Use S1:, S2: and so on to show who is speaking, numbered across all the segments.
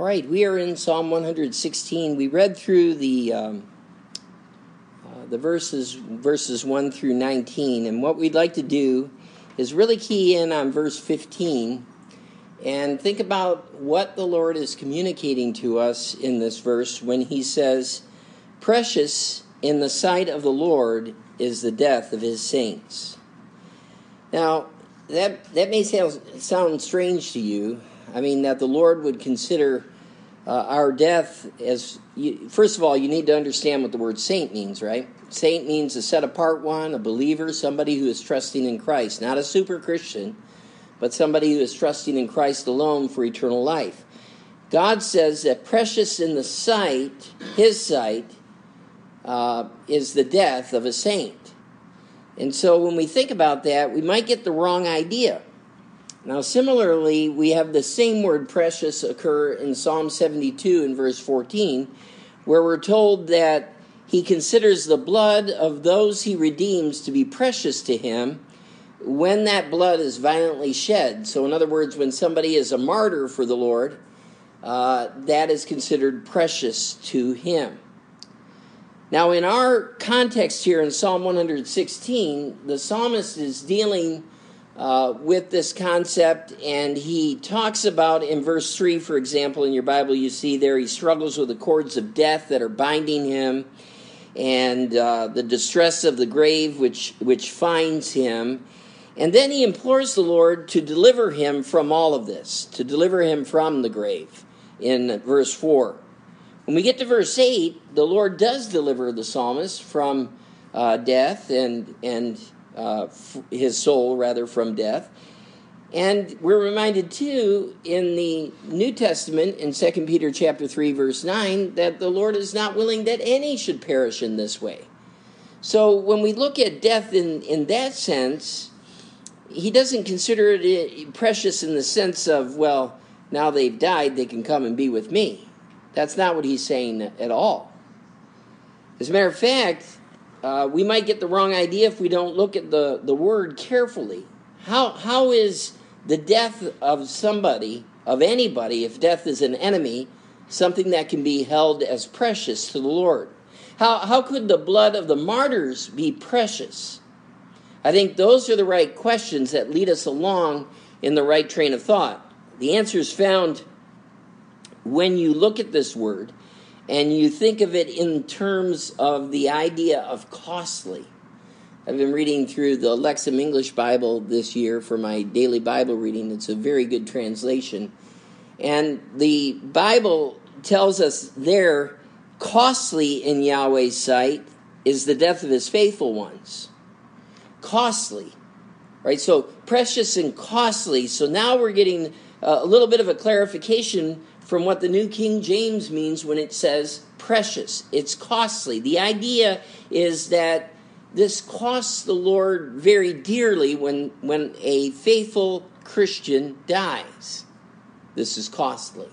S1: All right, we are in Psalm 116. We read through the verses 1 through 19, and what we'd like to do is really key in on verse 15 and think about what the Lord is communicating to us in this verse when he says, "Precious in the sight of the Lord is the death of his saints." Now, that may sound strange to you. I mean, that the Lord would consider our death as... First of all, you need to understand what the word saint means, right? Saint means a set-apart one, a believer, somebody who is trusting in Christ. Not a super Christian, but somebody who is trusting in Christ alone for eternal life. God says that precious in the sight, his sight, is the death of a saint. And so when we think about that, we might get the wrong idea. Now, similarly, we have the same word precious occur in Psalm 72 in verse 14, where we're told that he considers the blood of those he redeems to be precious to him when that blood is violently shed. So, in other words, when somebody is a martyr for the Lord, that is considered precious to him. Now, in our context here in Psalm 116, the psalmist is dealing with this concept, and he talks about in verse 3, for example, in your Bible you see there, he struggles with the cords of death that are binding him, and the distress of the grave which finds him. And then he implores the Lord to deliver him from all of this, to deliver him from the grave in verse 4. When we get to verse 8, the Lord does deliver the psalmist from death and his soul, rather, from death. And we're reminded, too, in the New Testament, in 2 Peter chapter 3, verse 9, that the Lord is not willing that any should perish in this way. So when we look at death in that sense, he doesn't consider it precious in the sense of, well, now they've died, they can come and be with me. That's not what he's saying at all. As a matter of fact, we might get the wrong idea if we don't look at the word carefully. How is the death of somebody, of anybody, if death is an enemy, something that can be held as precious to the Lord? How could the blood of the martyrs be precious? I think those are the right questions that lead us along in the right train of thought. The answer is found when you look at this word and you think of it in terms of the idea of costly. I've been reading through the Lexham English Bible this year for my daily Bible reading. It's a very good translation. And the Bible tells us there, costly in Yahweh's sight is the death of his faithful ones. Costly. Right? So precious and costly. So now we're getting a little bit of a clarification from what the New King James means when it says precious. It's costly. The idea is that this costs the Lord very dearly when a faithful Christian dies. This is costly.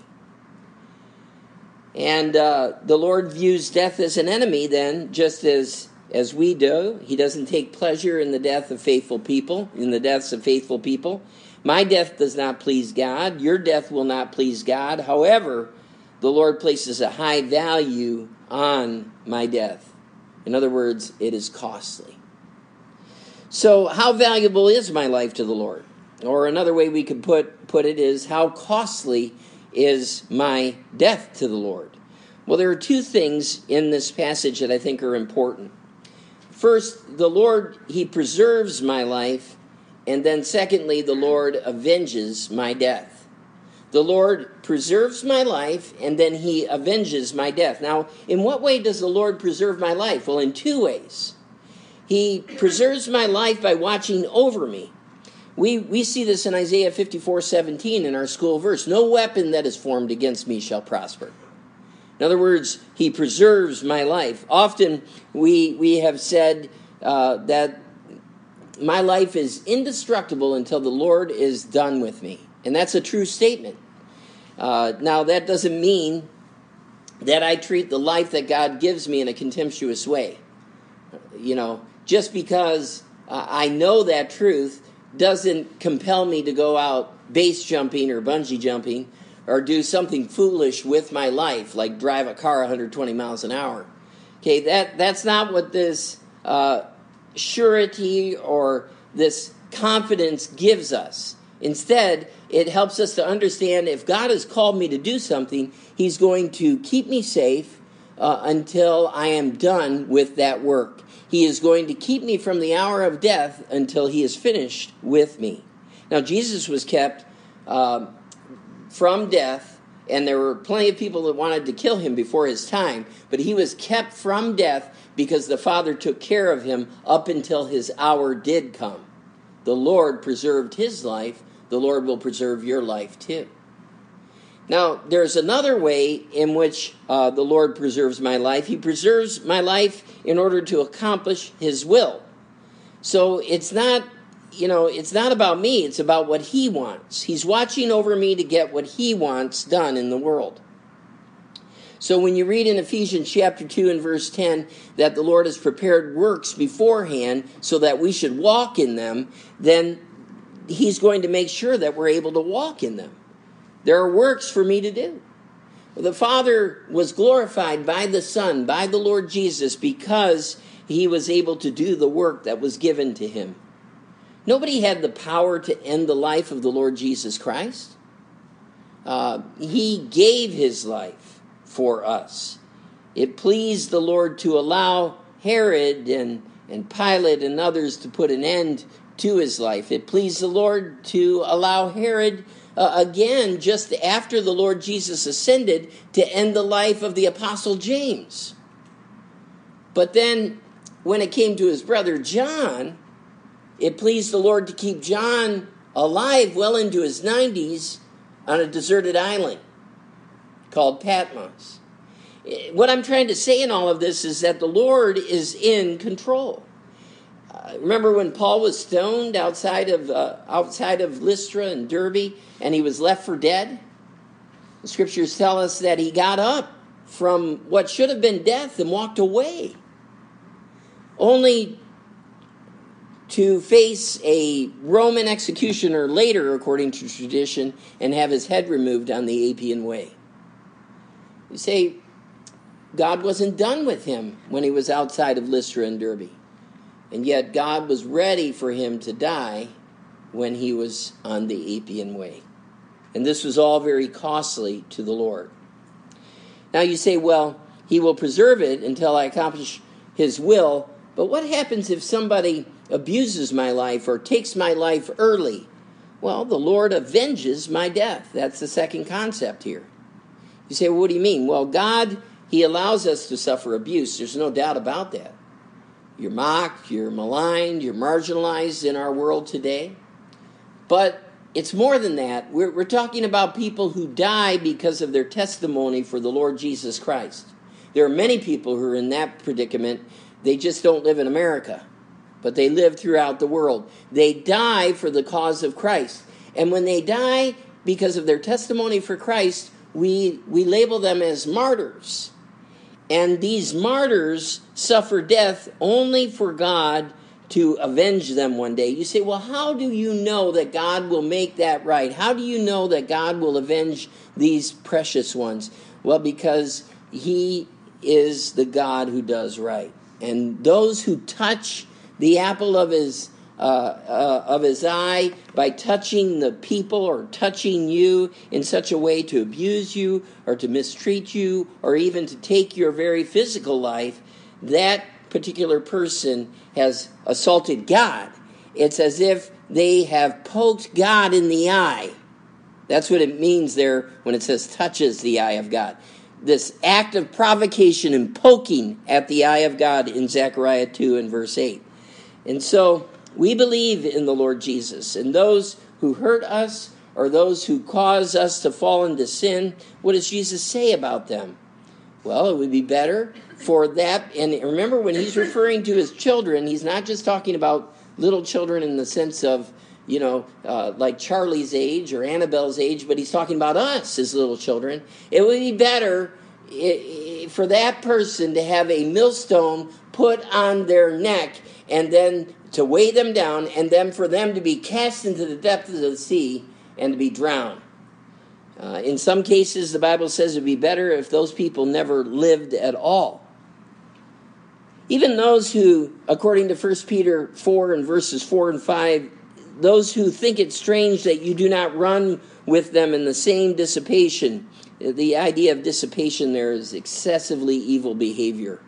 S1: And the Lord views death as an enemy then, just as we do. He doesn't take pleasure in the death of faithful people, in the deaths of faithful people. My death does not please God. Your death will not please God. However, the Lord places a high value on my death. In other words, it is costly. So how valuable is my life to the Lord? Or another way we could put it is, how costly is my death to the Lord? Well, there are two things in this passage that I think are important. First, the Lord, he preserves my life. And then secondly, the Lord avenges my death. The Lord preserves my life, and then he avenges my death. Now, in what way does the Lord preserve my life? Well, in two ways. He preserves my life by watching over me. We see this in Isaiah 54:17 in our school verse. No weapon that is formed against me shall prosper. In other words, he preserves my life. Often we have said that my life is indestructible until the Lord is done with me. And that's a true statement. Now, that doesn't mean that I treat the life that God gives me in a contemptuous way. Just because I know that truth doesn't compel me to go out base jumping or bungee jumping or do something foolish with my life, like drive a car 120 miles an hour. Okay, that's not what this surety or this confidence gives us. Instead, it helps us to understand if God has called me to do something, he's going to keep me safe until I am done with that work. He is going to keep me from the hour of death until he is finished with me. Now, Jesus was kept from death, and there were plenty of people that wanted to kill him before his time, but he was kept from death because the Father took care of him up until his hour did come. The Lord preserved his life. The Lord will preserve your life too. Now, there's another way in which the Lord preserves my life. He preserves my life in order to accomplish his will. So it's not about me. It's about what he wants. He's watching over me to get what he wants done in the world. So when you read in Ephesians chapter 2 and verse 10 that the Lord has prepared works beforehand so that we should walk in them, then he's going to make sure that we're able to walk in them. There are works for me to do. The Father was glorified by the Son, by the Lord Jesus, because he was able to do the work that was given to him. Nobody had the power to end the life of the Lord Jesus Christ. He gave his life for us. It pleased the Lord to allow Herod and Pilate and others to put an end to his life. It pleased the Lord to allow Herod again, just after the Lord Jesus ascended, to end the life of the Apostle James. But then, when it came to his brother John, it pleased the Lord to keep John alive well into his 90s on a deserted island called Patmos. What I'm trying to say in all of this is that the Lord is in control. Remember when Paul was stoned outside of Lystra and Derbe, and he was left for dead? The scriptures tell us that he got up from what should have been death and walked away, only to face a Roman executioner later, according to tradition, and have his head removed on the Appian Way. You say, God wasn't done with him when he was outside of Lystra and Derbe. And yet God was ready for him to die when he was on the Appian Way. And this was all very costly to the Lord. Now you say, well, he will preserve it until I accomplish his will. But what happens if somebody abuses my life or takes my life early? Well, the Lord avenges my death. That's the second concept here. You say, well, what do you mean? Well, God, he allows us to suffer abuse. There's no doubt about that. You're mocked, you're maligned, you're marginalized in our world today. But it's more than that. We're talking about people who die because of their testimony for the Lord Jesus Christ. There are many people who are in that predicament. They just don't live in America, but they live throughout the world. They die for the cause of Christ. And when they die because of their testimony for Christ, we label them as martyrs. And these martyrs suffer death only for God to avenge them one day. You say, well, how do you know that God will make that right? How do you know that God will avenge these precious ones? Well, because he is the God who does right. And those who touch the apple of his eye by touching the people or touching you in such a way to abuse you or to mistreat you or even to take your very physical life, that particular person has assaulted God. It's as if they have poked God in the eye. That's what it means there when it says touches the eye of God. This act of provocation and poking at the eye of God in Zechariah 2 and verse 8. And so we believe in the Lord Jesus, and those who hurt us or those who cause us to fall into sin, what does Jesus say about them? Well, it would be better for that. And remember, when he's referring to his children, he's not just talking about little children in the sense of, like Charlie's age or Annabelle's age, but he's talking about us as little children. It would be better for that person to have a millstone put on their neck and then to weigh them down, and then for them to be cast into the depths of the sea and to be drowned. In some cases, the Bible says it would be better if those people never lived at all. Even those who, according to 1 Peter 4 and verses 4 and 5, those who think it strange that you do not run with them in the same dissipation. The idea of dissipation there is excessively evil behavior.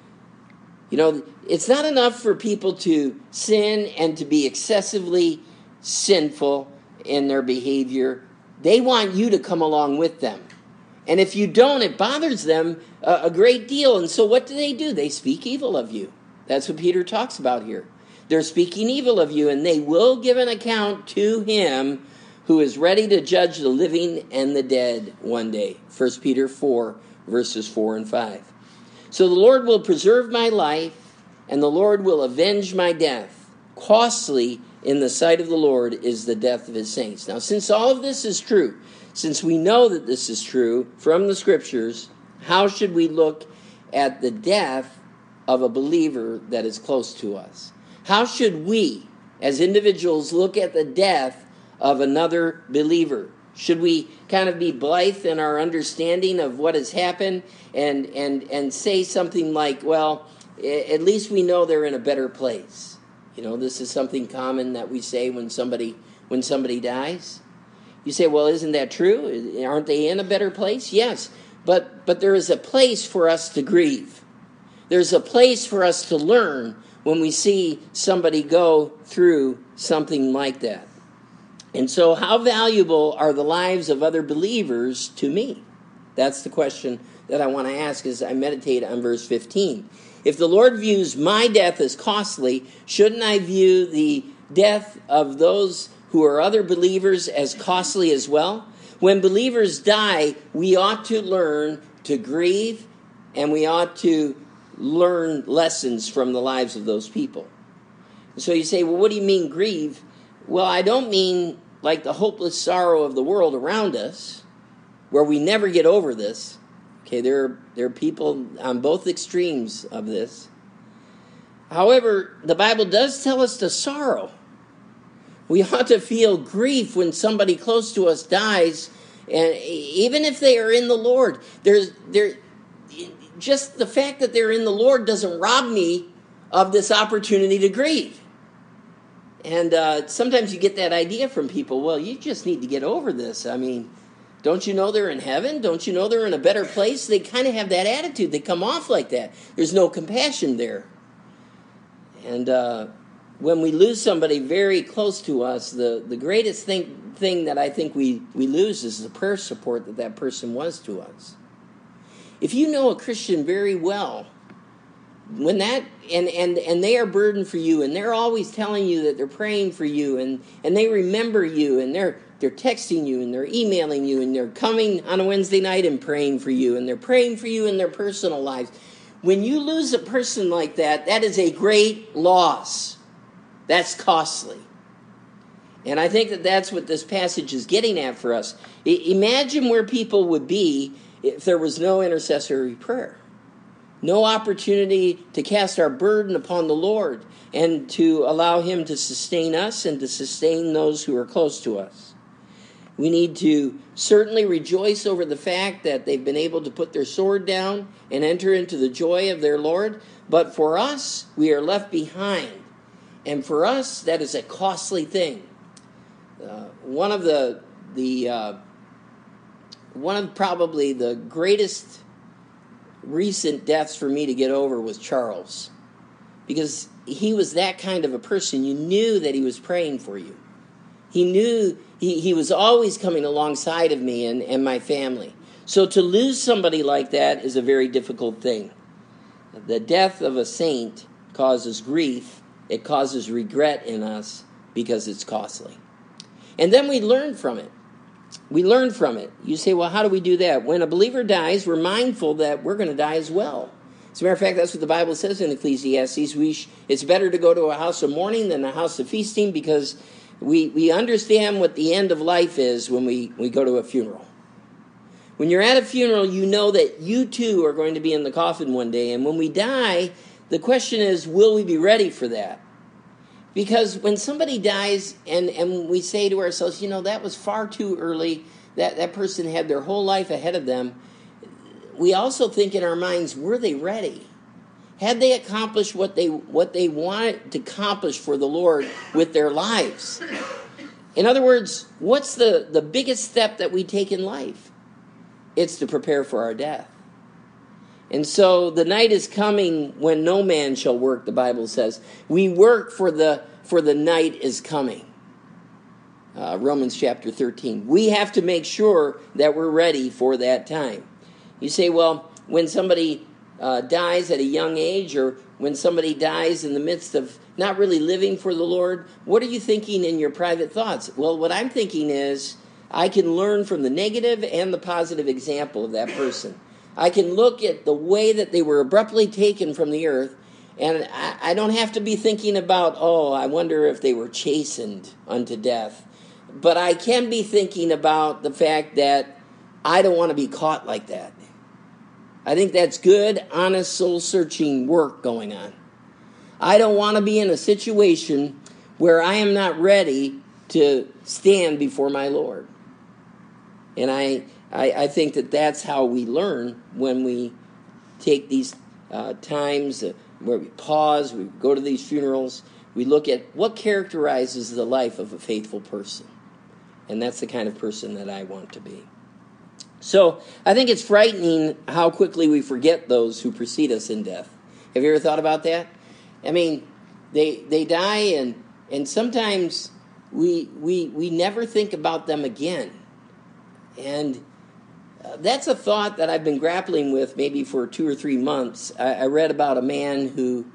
S1: You know, it's not enough for people to sin and to be excessively sinful in their behavior. They want you to come along with them. And if you don't, it bothers them a great deal. And so what do? They speak evil of you. That's what Peter talks about here. They're speaking evil of you, and they will give an account to him who is ready to judge the living and the dead one day. 1 Peter 4, verses 4 and 5. So the Lord will preserve my life, and the Lord will avenge my death. Costly in the sight of the Lord is the death of his saints. Now, since all of this is true, since we know that this is true from the Scriptures, how should we look at the death of a believer that is close to us? How should we, as individuals, look at the death of another believer? Should we kind of be blithe in our understanding of what has happened and say something like, well, at least we know they're in a better place? You know, this is something common that we say when somebody dies. You say, well, isn't that true? Aren't they in a better place? Yes, but there is a place for us to grieve. There's a place for us to learn when we see somebody go through something like that. And so how valuable are the lives of other believers to me? That's the question that I want to ask as I meditate on verse 15. If the Lord views my death as costly, shouldn't I view the death of those who are other believers as costly as well? When believers die, we ought to learn to grieve, and we ought to learn lessons from the lives of those people. So you say, well, what do you mean grieve? Well, I don't mean like the hopeless sorrow of the world around us, where we never get over this. Okay, there are people on both extremes of this. However, the Bible does tell us to sorrow. We ought to feel grief when somebody close to us dies, and even if they are in the Lord, just the fact that they're in the Lord doesn't rob me of this opportunity to grieve. And sometimes you get that idea from people, well, you just need to get over this. I mean, don't you know they're in heaven? Don't you know they're in a better place? They kind of have that attitude. They come off like that. There's no compassion there. And when we lose somebody very close to us, the greatest thing that I think we lose is the prayer support that person was to us. If you know a Christian very well, when that and they are burdened for you, and they're always telling you that they're praying for you, and they remember you, and they're texting you, and they're emailing you, and they're coming on a Wednesday night and praying for you, and they're praying for you in their personal lives. When you lose a person like that, that is a great loss. That's costly. And I think that that's what this passage is getting at for us. Imagine where people would be if there was no intercessory prayer. No opportunity to cast our burden upon the Lord and to allow him to sustain us and to sustain those who are close to us. We need to certainly rejoice over the fact that they've been able to put their sword down and enter into the joy of their Lord. But for us, we are left behind. And for us, that is a costly thing. One of probably the greatest recent deaths for me to get over was Charles, because he was that kind of a person. You knew that he was praying for you. He knew he was always coming alongside of me and my family. So to lose somebody like that is a very difficult thing. The death of a saint causes grief. It causes regret in us because it's costly. And then we learn from it. We learn from it. You say, well, how do we do that? When a believer dies, we're mindful that we're going to die as well. As a matter of fact, that's what the Bible says in Ecclesiastes. It's better to go to a house of mourning than a house of feasting, because we understand what the end of life is when we go to a funeral. When you're at a funeral, you know that you too are going to be in the coffin one day. And when we die, the question is, will we be ready for that? Because when somebody dies and we say to ourselves, that was far too early, that person had their whole life ahead of them, we also think in our minds, were they ready? Had they accomplished what they wanted to accomplish for the Lord with their lives? In other words, what's the biggest step that we take in life? It's to prepare for our death. And so the night is coming when no man shall work, the Bible says. We work for the night is coming. Romans chapter 13. We have to make sure that we're ready for that time. You say, well, when somebody dies at a young age, or when somebody dies in the midst of not really living for the Lord, what are you thinking in your private thoughts? Well, what I'm thinking is I can learn from the negative and the positive example of that person. I can look at the way that they were abruptly taken from the earth, and I don't have to be thinking about, I wonder if they were chastened unto death. But I can be thinking about the fact that I don't want to be caught like that. I think that's good, honest, soul-searching work going on. I don't want to be in a situation where I am not ready to stand before my Lord. And I think that that's how we learn when we take these times where we pause, we go to these funerals, we look at what characterizes the life of a faithful person. And that's the kind of person that I want to be. So I think it's frightening how quickly we forget those who precede us in death. Have you ever thought about that? I mean, they die, and sometimes we never think about them again. And that's a thought that I've been grappling with maybe for 2 or 3 months. I read about a man who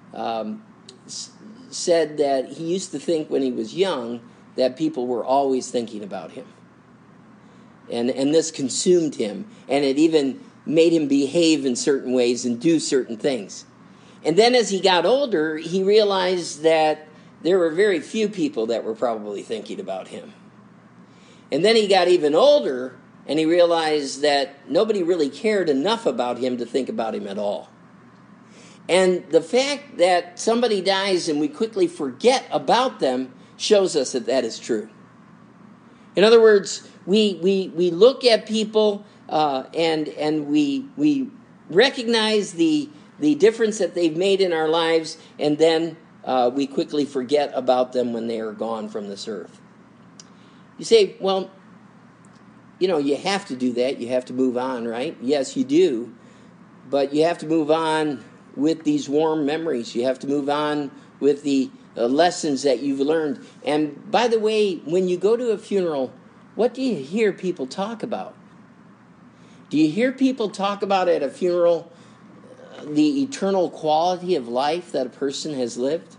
S1: said that he used to think when he was young that people were always thinking about him. And this consumed him, and it even made him behave in certain ways and do certain things. And then as he got older, he realized that there were very few people that were probably thinking about him. And then he got even older, and he realized that nobody really cared enough about him to think about him at all. And the fact that somebody dies and we quickly forget about them shows us that that is true. In other words, we look at people and we recognize the difference that they've made in our lives, and then we quickly forget about them when they are gone from this earth. You say, well, you have to do that. You have to move on, right? Yes, you do. But you have to move on with these warm memories. You have to move on with the lessons that you've learned. And by the way, when you go to a funeral, what do you hear people talk about? Do you hear people talk about at a funeral the eternal quality of life that a person has lived?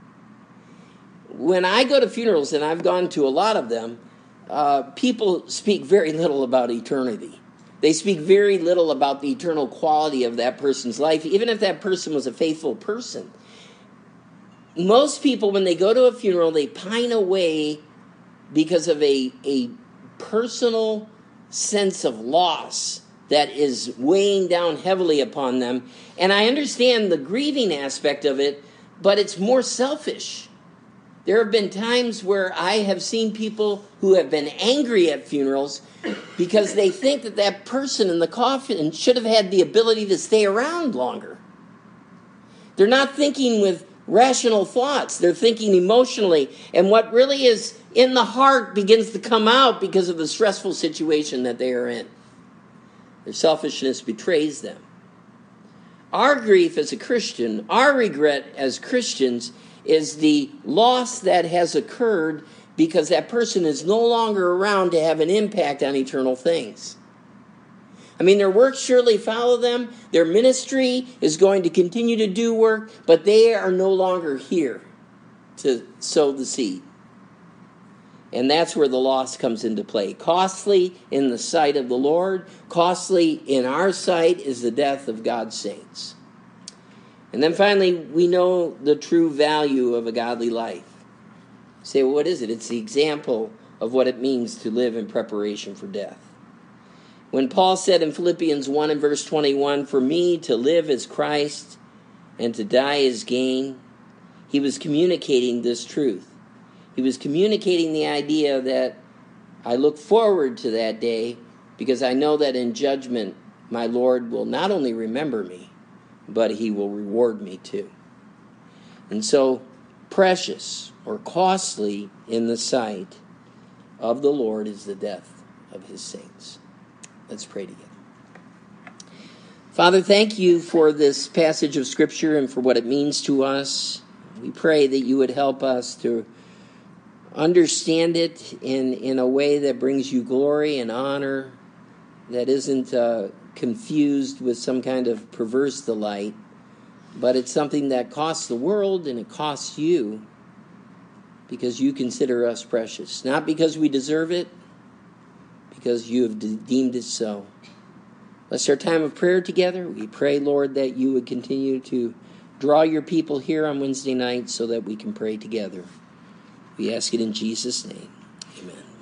S1: When I go to funerals, and I've gone to a lot of them, people speak very little about eternity. They speak very little about the eternal quality of that person's life, even if that person was a faithful person. Most people, when they go to a funeral, they pine away because of a personal sense of loss that is weighing down heavily upon them. And I understand the grieving aspect of it, but it's more selfish. There have been times where I have seen people who have been angry at funerals because they think that that person in the coffin should have had the ability to stay around longer. They're not thinking with rational thoughts. They're thinking emotionally. And what really is in the heart begins to come out because of the stressful situation that they are in. Their selfishness betrays them. Our grief as a Christian, our regret as Christians, is the loss that has occurred because that person is no longer around to have an impact on eternal things. I mean, their works surely follow them. Their ministry is going to continue to do work, but they are no longer here to sow the seed. And that's where the loss comes into play. Costly in the sight of the Lord, costly in our sight is the death of God's saints. And then finally, we know the true value of a godly life. You say, well, what is it? It's the example of what it means to live in preparation for death. When Paul said in Philippians 1 and verse 21, "For me to live is Christ and to die is gain," he was communicating this truth. He was communicating the idea that I look forward to that day because I know that in judgment, my Lord will not only remember me, but he will reward me too. And so, precious or costly in the sight of the Lord is the death of his saints. Let's pray together. Father, thank you for this passage of Scripture and for what it means to us. We pray that you would help us to understand it in a way that brings you glory and honor, that isn't confused with some kind of perverse delight, but it's something that costs the world and it costs you because you consider us precious. Not because we deserve it, because you have deemed it so. Bless our time of prayer together. We pray, Lord, that you would continue to draw your people here on Wednesday night so that we can pray together. We ask it in Jesus' name. Amen.